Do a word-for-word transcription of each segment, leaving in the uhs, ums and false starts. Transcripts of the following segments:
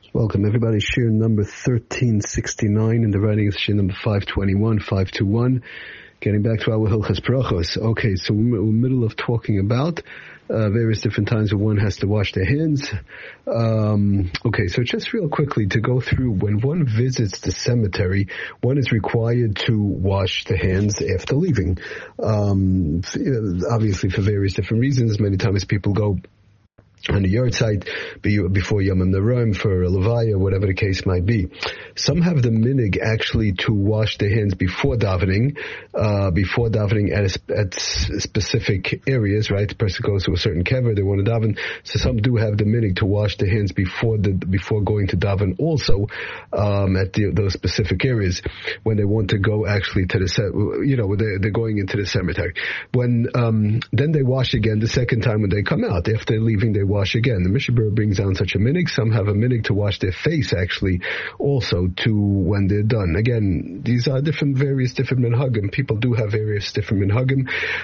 Welcome, everybody. Shir number thirteen sixty-nine, and the writing is Shir number five twenty-one, five twenty-one. Getting back to our Hilchas Brachos. Okay, so we're in the middle of talking about uh, various different times when one has to wash their hands. Um, okay, so just real quickly to go through, when one visits the cemetery, one is required to wash the hands after leaving. Um, obviously for various different reasons. Many times people go on the yard site before Yom Naroim for a levaya, whatever the case might be. Some have the minig actually to wash their hands before davening, uh, before davening at a, at specific areas, right? The person goes to a certain kever, they want to daven. So some do have the minig to wash their hands before the before going to daven, also um, at the, those specific areas when they want to go actually to the, you know, they're, they're going into the cemetery. When um, then they wash again the second time when they come out. After they're leaving, they wash again. The Mishnah Berurah brings down such a minig. Some have a minig to wash their face actually also to when they're done. Again, these are different, various different minhagim. People do have various different minhagim.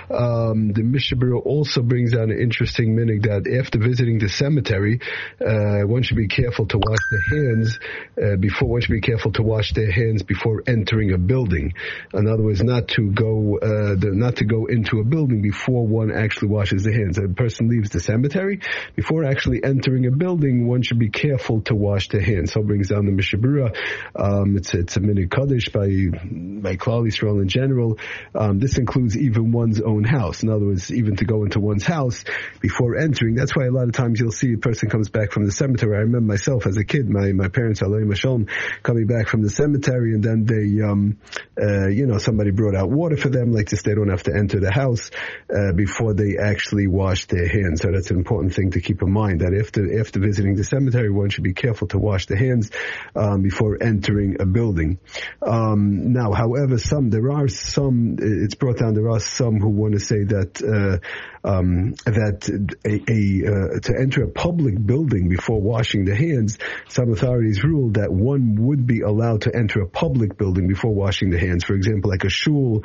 Um, the Mishnah Berurah also brings down an interesting minig that after visiting the cemetery, uh, one should be careful to wash their hands uh, before, one should be careful to wash their hands before entering a building. In other words, not to go, uh, the, not to go into a building before one actually washes their hands. A person leaves the cemetery, before actually entering a building, one should be careful to wash their hands. So it brings down the Mishnah Berurah. Um, it's, it's a minig kaddish by, by Klal Yisrael in general. Um, this includes even one's own house. In other words, even to go into one's house before entering. That's why a lot of times you'll see a person comes back from the cemetery. I remember myself as a kid, my, my parents, Alayhim Hashalom, coming back from the cemetery, and then they, um, uh, you know, somebody brought out water for them, like this, they don't have to enter the house, uh, before they actually wash their hands. So that's an important thing to keep in mind, that after after visiting the cemetery, one should be careful to wash the hands um, before entering a building. Um, now, however, some there are some. It's brought down. There are some who want to say that uh, um, that a, a uh, to enter a public building before washing the hands, some authorities rule that one would be allowed to enter a public building before washing the hands. For example, like a shul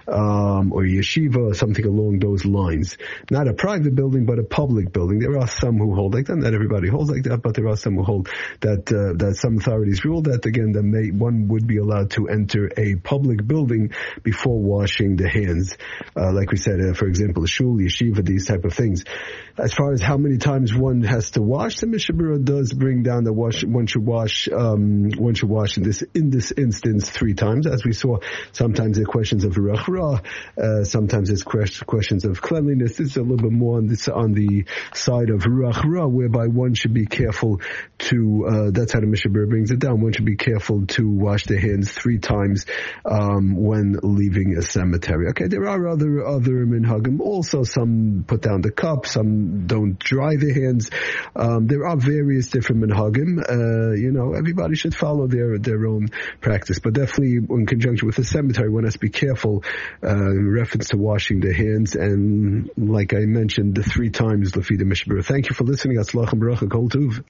um, or a yeshiva or something along those lines. Not a private building, but a public building. There are some who hold like that. Not everybody holds like that, but there are some who hold that uh, that some authorities rule that, again, that may, one would be allowed to enter a public building before washing the hands. Uh, like we said, uh, for example, a shul, yeshiva, these type of things. As far as how many times one has to wash, the Mishnah Berurah does bring down that wash, one should wash, um, one should wash in this in this instance three times. As we saw, sometimes there are questions of ruach ra, uh, sometimes it's questions of cleanliness. This is a little bit more on this on the side of ruach ra, whereby one should be careful to, uh, that's how the Mishnah Berurah brings it down, one should be careful to wash their hands three times um, when leaving a cemetery. Okay, there are other other minhagim. Also, some put down the cup, some don't dry their hands. Um, there are various different minhagim. Uh, you know, everybody should follow their their own practice, but definitely in conjunction with the cemetery, one has to be careful uh, in reference to washing their hands. And like I mentioned, the three times Lafida Mishnah Berurah. Thank you for listening. Atzlach and Baruch Kol Tuv.